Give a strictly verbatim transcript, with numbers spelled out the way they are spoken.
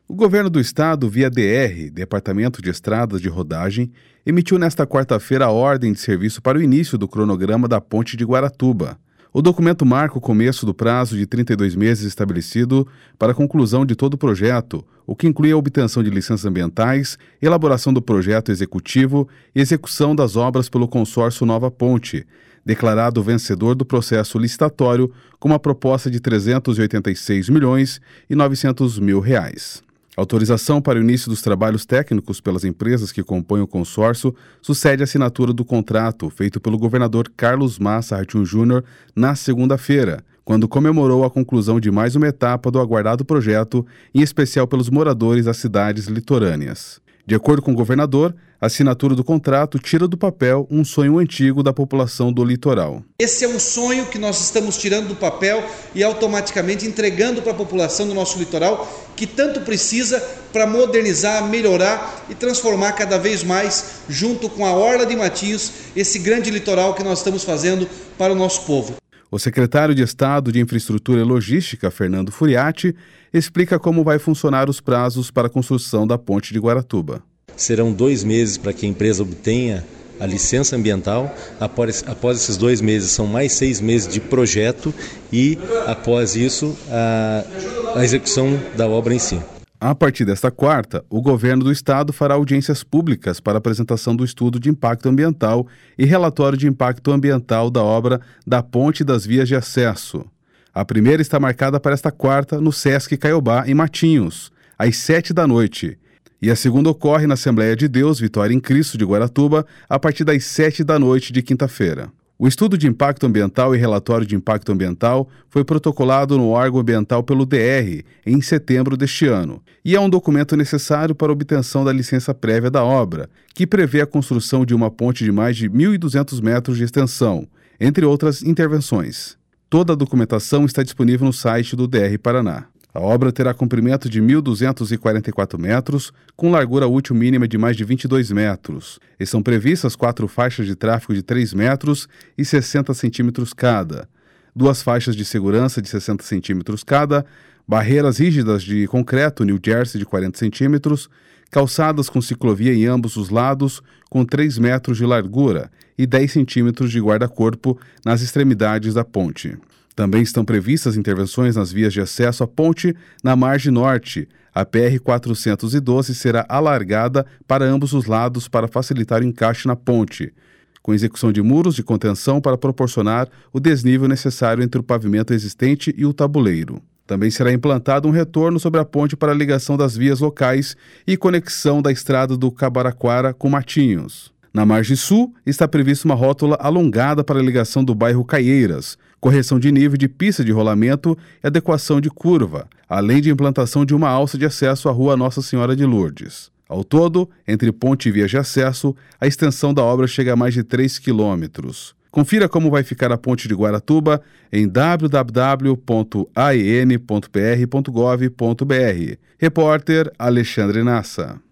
O governo do estado, via D R, Departamento de Estradas de Rodagem, emitiu nesta quarta-feira a ordem de serviço para o início do cronograma da Ponte de Guaratuba. O documento marca o começo do prazo de trinta e dois meses estabelecido para a conclusão de todo o projeto, o que inclui a obtenção de licenças ambientais, elaboração do projeto executivo e execução das obras pelo consórcio Nova Ponte, declarado vencedor do processo licitatório com uma proposta de trezentos e oitenta e seis milhões e novecentos mil reais. A autorização para o início dos trabalhos técnicos pelas empresas que compõem o consórcio sucede a assinatura do contrato feito pelo governador Carlos Massa Ratinho Júnior na segunda-feira, quando comemorou a conclusão de mais uma etapa do aguardado projeto, em especial pelos moradores das cidades litorâneas. De acordo com o governador, a assinatura do contrato tira do papel um sonho antigo da população do litoral. Esse é um sonho que nós estamos tirando do papel e automaticamente entregando para a população do nosso litoral, que tanto precisa para modernizar, melhorar e transformar cada vez mais, junto com a Orla de Matinhos, esse grande litoral que nós estamos fazendo para o nosso povo. O secretário de Estado de Infraestrutura e Logística, Fernando Furiati, explica como vai funcionar os prazos para a construção da Ponte de Guaratuba. Serão dois meses para que a empresa obtenha a licença ambiental. Após, após esses dois meses, são mais seis meses de projeto e, após isso, a, a execução da obra em si. A partir desta quarta, o governo do estado fará audiências públicas para apresentação do estudo de impacto ambiental e relatório de impacto ambiental da obra da Ponte das Vias de Acesso. A primeira está marcada para esta quarta no Sesc Caiobá, em Matinhos, às sete da noite. E a segunda ocorre na Assembleia de Deus Vitória em Cristo de Guaratuba, a partir das sete da noite de quinta-feira. O estudo de impacto ambiental e relatório de impacto ambiental foi protocolado no órgão ambiental pelo D R em setembro deste ano e é um documento necessário para a obtenção da licença prévia da obra, que prevê a construção de uma ponte de mais de mil e duzentos metros de extensão, entre outras intervenções. Toda a documentação está disponível no site do D R Paraná. A obra terá comprimento de mil duzentos e quarenta e quatro metros, com largura útil mínima de mais de vinte e dois metros. E são previstas quatro faixas de tráfego de três metros e sessenta centímetros cada, duas faixas de segurança de sessenta centímetros cada, barreiras rígidas de concreto New Jersey de quarenta centímetros, calçadas com ciclovia em ambos os lados, com três metros de largura e dez centímetros de guarda-corpo nas extremidades da ponte. Também estão previstas intervenções nas vias de acesso à ponte na margem norte. A P R quatrocentos e doze será alargada para ambos os lados para facilitar o encaixe na ponte, com execução de muros de contenção para proporcionar o desnível necessário entre o pavimento existente e o tabuleiro. Também será implantado um retorno sobre a ponte para a ligação das vias locais e conexão da estrada do Cabaraquara com Matinhos. Na margem sul, está prevista uma rótula alongada para a ligação do bairro Caieiras, correção de nível de pista de rolamento e adequação de curva, além de implantação de uma alça de acesso à Rua Nossa Senhora de Lourdes. Ao todo, entre ponte e vias de acesso, a extensão da obra chega a mais de três quilômetros. Confira como vai ficar a Ponte de Guaratuba em w w w ponto a e n ponto p r ponto gov ponto b r. Repórter Alexandre Nassa.